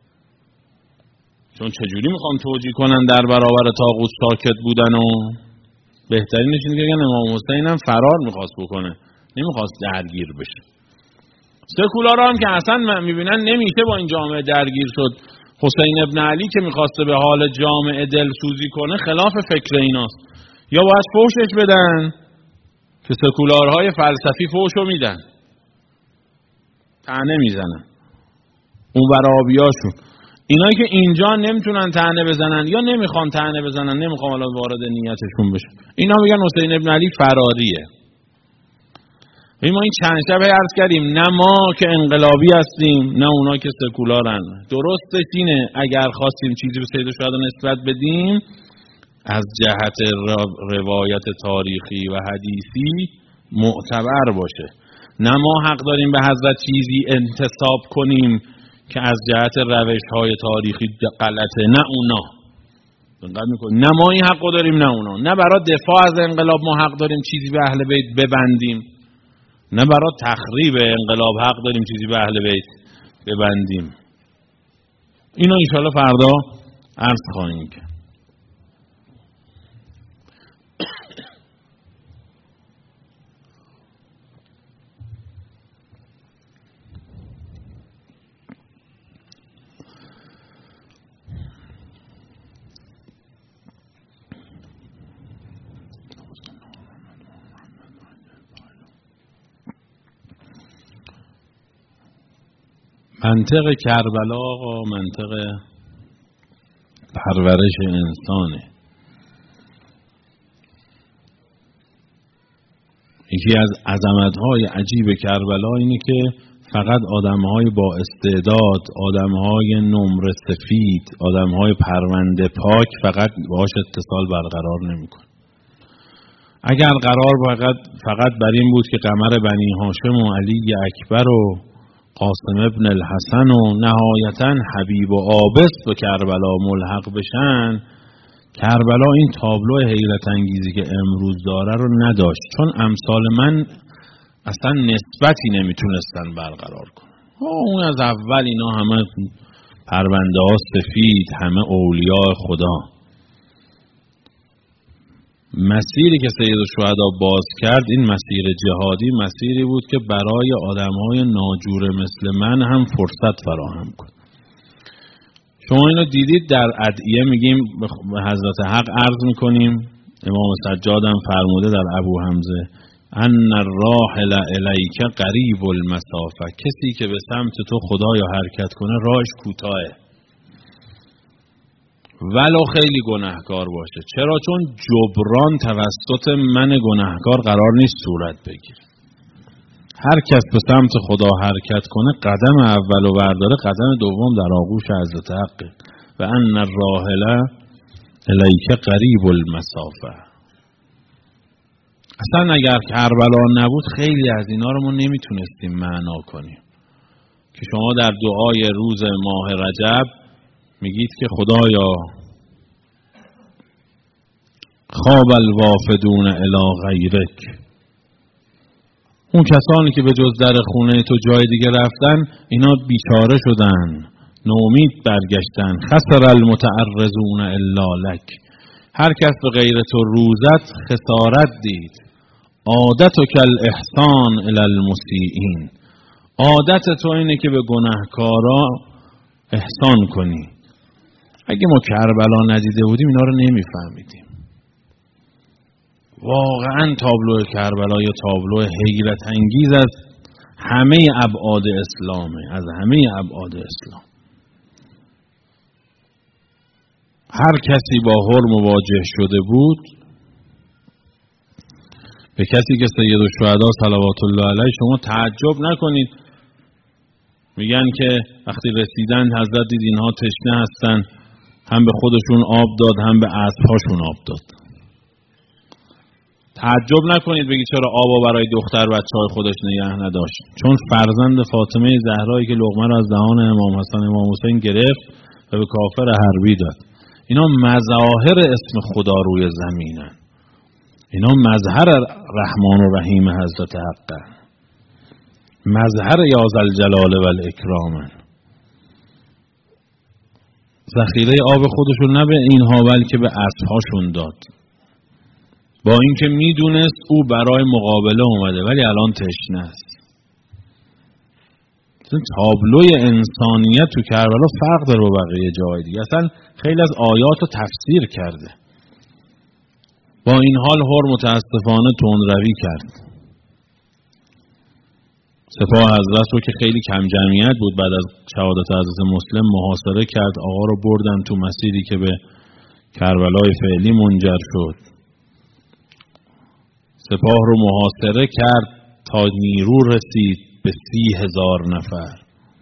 Speaker 1: چون چجوری میخوام توجیه کنن در برابر طاغوت ساکت بودن و بهترینش اینه که بگن امام حسین هم فرار میخواست بکنه، نمیخواست درگیر بشه. سکولارا هم که اصلا میبینن نمیشه با این جامعه درگیر شد. حسین ابن علی که میخواسته به حال جامعه دلسوزی کنه خلاف فکر ایناست. یا باید فوشش بدن که سکولارهای فلسفی فوشو میدن، طعنه میزنن اون برابیاشون. اینایی که اینجا نمیتونن طعنه بزنن یا نمیخوان طعنه بزنن، نمیخوام الان وارد نیتشون بشه، اینا میگن حسین ابن علی فراریه. ما این چند شب عرض کردیم نه ما که انقلابی هستیم نه اونا که سکولارن. درستش اینه اگر خواستیم چیزی به سید الشهدا نسبت بدیم از جهت روایت تاریخی و حدیثی معتبر باشه. نه ما حق داریم به حضرت چیزی انتساب کنیم که از جهت روش‌های تاریخی غلطه، نه اونا. نه ما این حق داریم نه اونا. نه برای دفاع از انقلاب ما حق داریم چیزی به اهل بیت ببندیم، نه برای تخریب انقلاب حق داریم چیزی به اهل بیت ببندیم. اینو انشاءالله فردا عرض خواهیم کرد. منطق کربلا و منطق پرورش انسانه. یکی از عظمت‌های عجیب کربلا اینه که فقط آدم‌های با استعداد، آدم‌های نمره سفید، آدم‌های پرونده پاک فقط باهاش اتصال برقرار نمی‌کنه. اگر قرار فقط بر این بود که قمر بنی هاشم و علی اکبر و قاسم ابن الحسن و نهایتاً حبیب و عابس به کربلا ملحق بشن، کربلا این تابلو حیرت انگیزی که امروز داره رو نداشت، چون امثال من اصلا نسبتی نمیتونستن برقرار کنن. اون از اول اینا همه پرونده ها سفید، همه اولیاء خدا. مسیری که سید الشهدا باز کرد، این مسیر جهادی، مسیری بود که برای آدم‌های ناجور مثل من هم فرصت فراهم کنه. شما اینو دیدید در ادعیه میگیم به حضرت حق عرض میکنیم، امام سجاد هم فرموده در ابو حمزه ان الراحل الیک قریب المسافه، کسی که به سمت تو خدایا حرکت کنه راهش کوتاهه ولو خیلی گناهکار باشه. چرا؟ چون جبران توسط من گناهکار قرار نیست صورت بگیره. هر کس به سمت خدا حرکت کنه قدم اول و برداره، قدم دوم در آغوش حضرت حقه. و ان الراحل الیک قریب المسافه. اصلا اگر کربلا نبود خیلی از اینا رو ما نمیتونستیم معنا کنیم. که شما در دعای روز ماه رجب میگید که خدایا خواب الوافدون الی غیرک، اون کسانی که به جز در خونه تو جای دیگه رفتن اینا بیچاره شدن، نومید برگشتن. خسر المتعرضون الا لک، هر کس به غیر تو روزت خسارت دید. عادتک الاحسان الی المسیئین، عادت تو اینه که به گناهکارا احسان کنی. اگه ما کربلا ندیده بودیم اینا رو نمیفهمیدیم. واقعا تابلو کربلا یا تابلو حیرت انگیز از همه ابعاد اسلامه، از همه ابعاد اسلام. هر کسی با هر مواجه شده بود، به کسی که سید الشهدا صلوات الله علیه، شما تعجب نکنید. میگن که وقتی رسیدن حضرت دید اینها تشنه هستن، هم به خودشون آب داد هم به اسب‌هاشون آب داد. تعجب نکنید بگید چرا آبو برای دختر بچه‌های خودش نگه نداشت. چون فرزند فاطمه زهرایی که لقمه را از دهان امام حسن امام حسین گرفت و به کافر حربی داد. اینا مظاهر اسم خدا روی زمینن. اینا مظهر رحمان و رحیم حضرت حقه، مظهر یا ذوالجلال و الاکرام. ذخیره آب خودشون نه به اینها بلکه به اسب‌هاشون داد، با اینکه میدونست او برای مقابله اومده ولی الان تشنه است. تابلوی انسانیت تو کربلا فرق داره با بقیه جای دیگه. اصلا خیلی از آیات رو تفسیر کرده. با این حال هر متاسفانه تندروی کرد. سپاه حضرت رو که خیلی کم جمعیت بود بعد از شهادت حضرت مسلم محاصره کرد. آقا رو بردن تو مسیری که به کربلای فعلی منجر شد. سپاه رو محاصره کرد تا نیرو رسید به 30,000 نفر.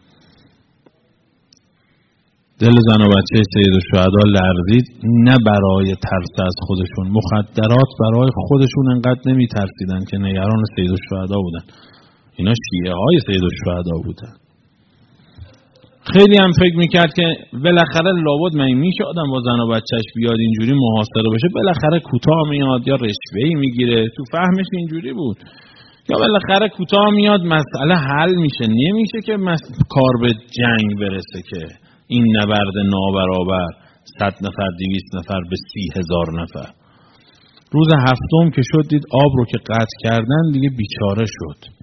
Speaker 1: دل زن و بچه سیدالشهدا لرزید، نه برای ترس از خودشون، مخدرات برای خودشون انقدر نمی ترسیدن که نگران سیدالشهدا بودن. اینا شیعه های سیدالشهدا بودن. خیلی هم فکر میکرد که بالاخره لابد میشه آدم با زن و بچهش بیاد اینجوری محاصره بشه، بالاخره کوتاه میاد یا رشوه‌ای میگیره، تو فهمش اینجوری بود، یا بالاخره کوتاه میاد مسئله حل میشه. نمیشه که کار به جنگ برسه که این نبرد نابرابر 100 نفر 200 نفر به 30,000 نفر. روز هفتم که شد دید آب رو که قطع کردن دیگه بیچاره شد.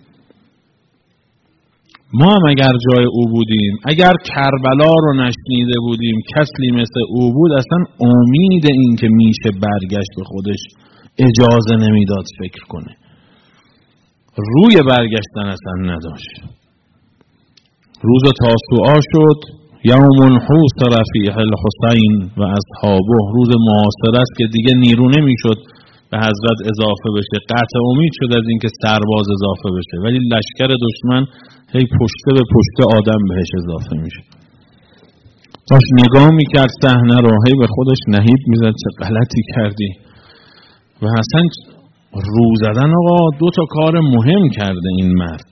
Speaker 1: ما هم اگر جای او بودیم، اگر کربلا رو نشنیده بودیم، کسی مثل او بود، اصلا امید این که میشه برگشت به خودش اجازه نمیداد فکر کنه، روی برگشتن اصلا نداشت. روز تاسوعا شد، یوم حوصر فیه الحسین و اصحابه، روز محاصره است که دیگه نیرو نمیشد به حضرت اضافه بشه. قطع امید شد از اینکه سرباز اضافه بشه، ولی لشکر دشمن هی پشته به پشته آدم بهش اضافه میشه. داشت نگاه میکرد صحنه رو، هی به خودش نهیب میزد چه غلطی کردی. و حسن رو زدن آقا 2 تا کار مهم کرده این مرد.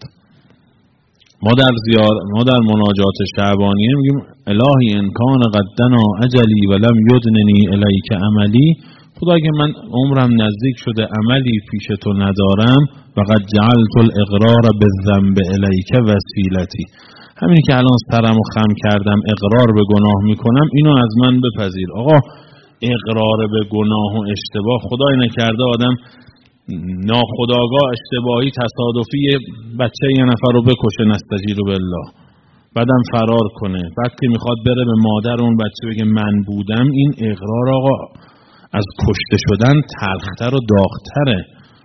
Speaker 1: ما در مناجات شعبانیه میگیم الهی انکان قدنا اجلی ولم یدننی الیک عملی، خدا که من عمرم نزدیک شده عملی پیش تو ندارم، فقط جعلت الاقرار بالذنب الیک وسیلتی، همین که الان سرمو خم کردم اقرار به گناه میکنم، اینو از من بپذیر. آقا اقرار به گناه و اشتباه، خدای نکرده آدم ناخودآگاه اشتباهی تصادفی بچه یه نفر رو بکشه، نستجیر بالله، بعدم فرار کنه، بعد که میخواد بره به مادر اون بچه بگه من بودم، این اقرار آقا از کشته شدن تلختر و داغتره.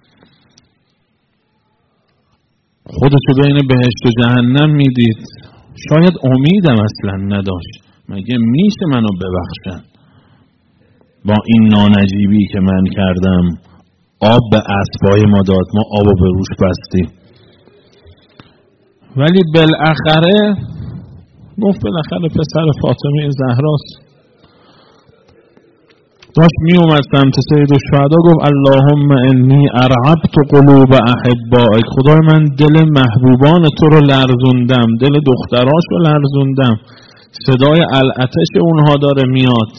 Speaker 1: خودشو بین بهشت و جهنم میدید، شاید امیدم اصلا نداشت، مگه میشه منو ببخشن با این نانجیبی که من کردم. آب به اسبای ما داد، ما آبو به روش بستیم. ولی بالاخره گفت بالاخره پسر فاطمه زهراست. داشت می اومد سمت سیدالشهدا، گفت اللهم انی ارعبت قلوب احبائک، خدای من دل محبوبان تو رو لرزوندم، دل دختراش رو لرزوندم. صدای العطش اونها داره میاد.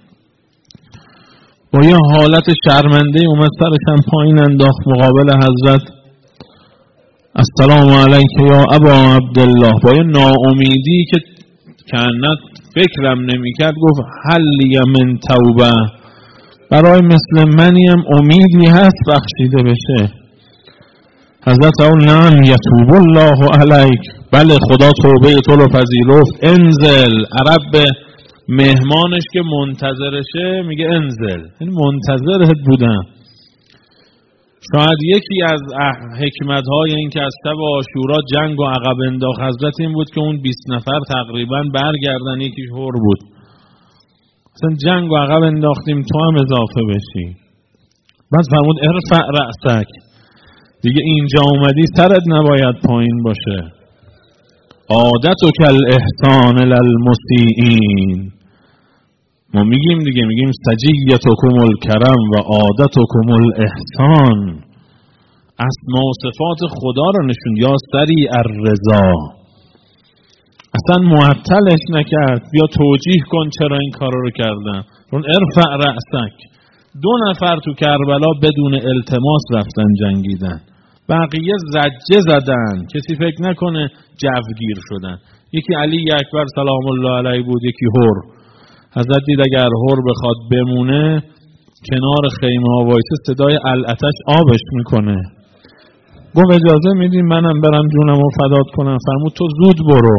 Speaker 1: با یه حالت شرمنده اومد سرشم پایین انداخت مقابل حضرت. السلام علیک یا ابا عبدالله، با یه ناامیدی که کنت فکرم نمیکرد گفت حلی من توبه، برای مثل منیم امیدی هست بخشیده بشه. حضرت اون نعم یتوب الله علیک، بله خدا توبه تو رو پذیرفت. انزل، عرب به مهمانش که منتظرشه میگه انزل، یعنی منتظرت بودم. شاید یکی از حکمت‌های این که از شب عاشورا جنگ و عقب انداخت حضرت این بود که اون 20 نفر تقریبا برگردن، یکیش هور بود. مثلا جنگ و عقب انداختیم تو هم اضافه بشی. بعد فرمود ارفع رأسک، دیگه اینجا اومدی سرت نباید پایین باشه. عادتک الاحسان للمسیئین، ما میگیم دیگه، میگیم سجیتکم الکرم و عادتکم الاحسان، اسما و صفات خدا رو نشون. یا سریع الرضا، اصلا معطلش نکرد، بیا توجیه کن چرا این کارا رو کردن. چون ارفع رأسک، 2 نفر تو کربلا بدون التماس رفتن جنگیدن، بقیه زجه زدن، کسی فکر نکنه جوگیر شدن. یکی علی اکبر سلام الله علیه بود، یکی هور. حضرت دید اگر هور بخواد بمونه کنار خیمه ها وایسه صدای العطش آبش میکنه. گفت اجازه میدیم منم برم جونم رو فدات کنم؟ فرمود تو زود برو.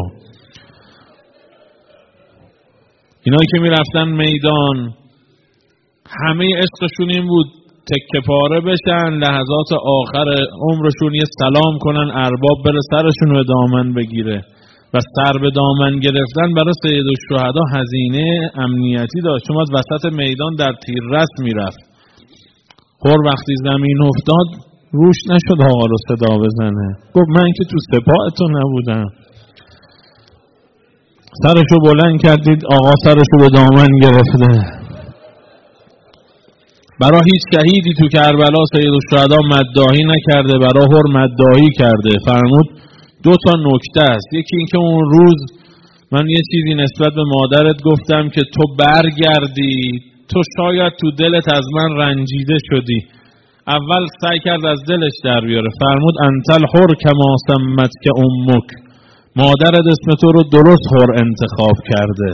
Speaker 1: اینایی که میرفتن میدان همه عشقشون این بود تکه پاره بشن، لحظات آخر عمرشون یه سلام کنن، ارباب بره سرشون رو دامن بگیره. و سر به دامن گرفتن برای سیدالشهدا هزینه امنیتی داشت، چون از وسط میدان در تیررس میرفت. خور وقتی زمین افتاد روش نشد آقا رو صدا بزنه. گفت من که تو سپاه تو نبودم. سرشو بلند کردید، آقا سرشو به دامن گرفته. برای هیچ شهیدی تو کربلا سیدالشهدا مداحی نکرده، برای هر مداحی کرده. فرمود دو تا نکته است. یکی این که اون روز من یه چیزی نسبت به مادرت گفتم که تو برگردی، تو شاید تو دلت از من رنجیده شدی. اول سعی کرد از دلش در بیاره. فرمود انت الحر کما سمتک امک، مادرت اسم تو رو درست حر انتخاب کرده،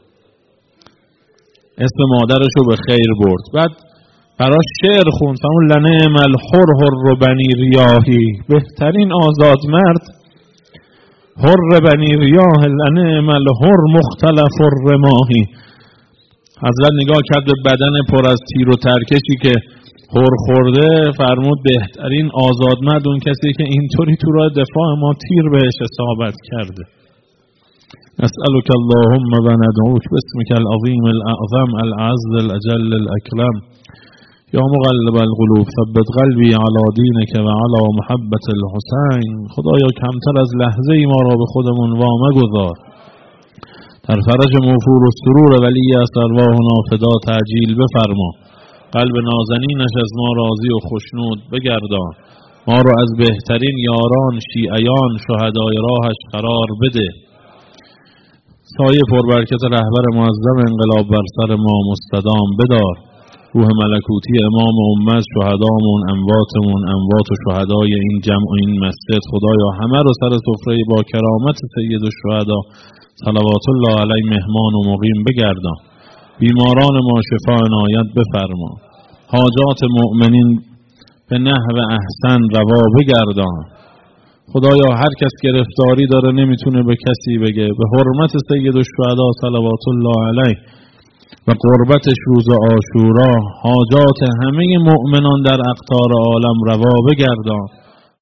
Speaker 1: اسم مادرشو به خیر برد. بعد براش شعر خوند. فرمود لنعم الحر حر بنی ریاحی، بهترین آزاد مرد حر بنی ریاح، لنعم الحر مختلف الرماحی. حضرت نگاه کرد به بدن پر از تیر و ترکشی که حر خورده. فرمود بهترین آزاد مرد اون کسی که اینطوری تو راه دفاع ما تیر بهش اصابت کرده. نسألك اللهم و ندعوک باسمک العظیم الاعظم العز الاجل الاکرم یا مقلب القلوب ثبت قلبی علی دینک و علی محبت الحسین. خدایا کمتر از لحظه ای ما را به خودمون وامگذار. در فرج موفور و سرور ولی از ارواحنا فدا تعجیل بفرما. قلب نازنینش از ما راضی و خوشنود بگردان. ما را از بهترین یاران شیعیان شهدای راهش قرار بده. سایه پربرکت رهبر معظم انقلاب بر سر ما مستدام بدار. روح ملکوتی امام امت، شهدامون، امواتمون، اموات و شهدای این جمع و این مسجد، خدایا همه رو سر سفره با کرامت سیدالشهدا صلوات الله علیه مهمان و مقیم بگردان. بیماران ما شفا عنایت بفرما. حاجات مؤمنین به نحو احسن روا بگردان. خدایا هر کس گرفتاری داره نمیتونه به کسی بگه، به حرمت سیدالشهدا صلوات الله علیه و قربتش روز عاشورا حاجات همه مؤمنان در اقطار عالم روا بگردان.